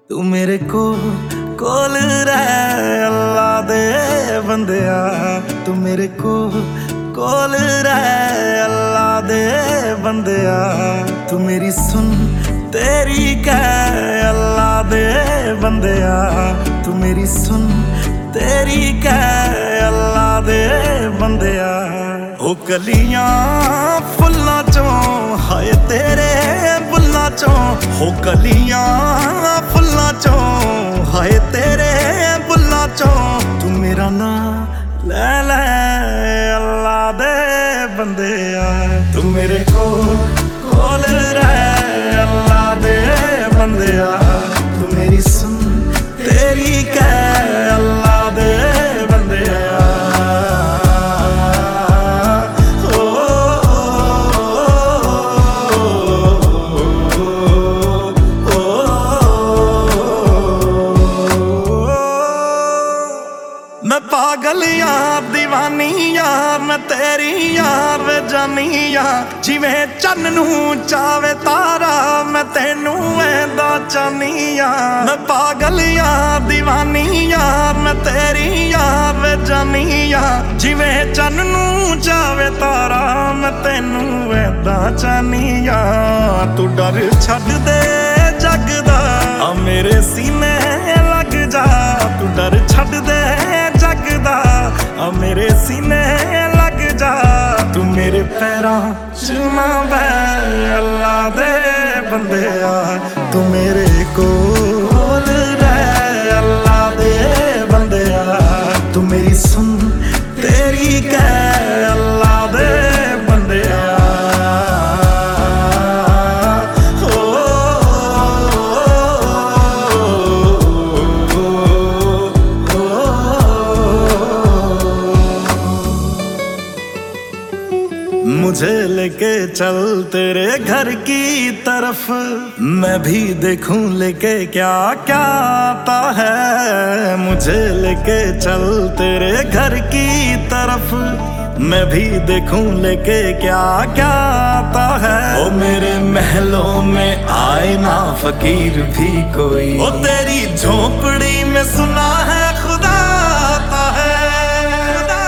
तू मेरे कोल रह अल्लाह दे बंदिया। तू मेरे कोल रह अल्लाह दे बंदिया। तू मेरी सुन तेरी कह अल्लाह दे बंदिया। तू मेरी सुन तेरी कह अल्लाह दे बंदिया। ओ कलियां फुल्लां चों हाय तेरे बुल्लां चों। हो कलियां फुल्लां चों हाय तेरे बुल्लां चों। तू मेरा नाम ले ले अल्लाह दे बंदिया। तू मेरे कोल रह अल्लाह दे बंदिया। तू मेरी सुन तेरी कह अल्लाह दे बंदिया। मैं पागल यार दीवानी यार मैं तेरी यार वे जानी यार। जिवें चन्न नू चावे तारा मैं तेनू ऐंदा चाहनी यार। मैं पागल यार दीवानी यार मैं तेरी यार वे जानी यार। जिवें चन्न नू चावे तारा मैं तेनू ऐंदा चाहनी यार। तू डर छड्ड दे जग दा आ मेरे सीने लग जा। तू डर छड्ड दे जग दा आ मेरे सीने लग जा। तू मेरे पैरां च ना बैठ अल्लाह दे बंदिया। तू मेरे कोल रह अल्लाह दे बंदिया। तू मेरी सुन तेरी कह अल्लाह दे बंदिया। मुझे लेके चल तेरे घर की तरफ मैं भी देखूं लेके क्या क्या आता है। मुझे लेके चल तेरे घर की तरफ मैं भी देखूं लेके क्या क्या आता है। ओ मेरे महलों में आए ना फकीर भी कोई। ओ तेरी झोपड़ी में सुना है खुदा आता है।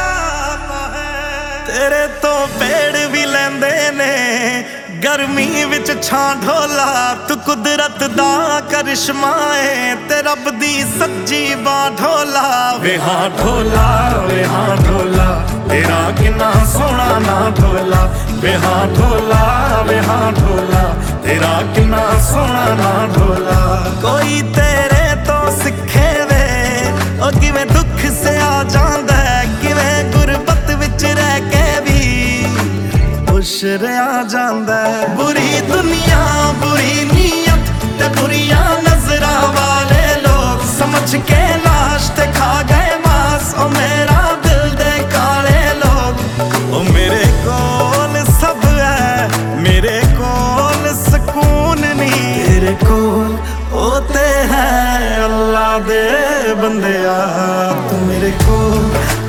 तेरे तो पेड़ भी लेंदे ने गर्मी विच छां ढोला। तू कुदरत दा करिश्मा है ते रब दी सच्ची बां ढोला। वे हां ढोला वे हां ढोला तेरा किन्ना सोहना ना ढोला। वे हां ढोला वे हां ढोला तेरा किन्ना सोहना ना ढोला। कोई तेरे तो सिखे वे ओ किवें दुख से आ जांदा है। किवें गुरबत विच रह के भी खुश रहा जांदा है। बुरी दुनिया बुरी नीयत ते बुरियां नजरां वाले लोग समझ के लाश ते खा गए मांस। ओ मेरा दिल दे काले लोग। ओ मेरे कोल सब है मेरे कोल सुकून नहीं। तेरे कोल होते हैं अल्लाह दे बंदिया। तू मेरे कोल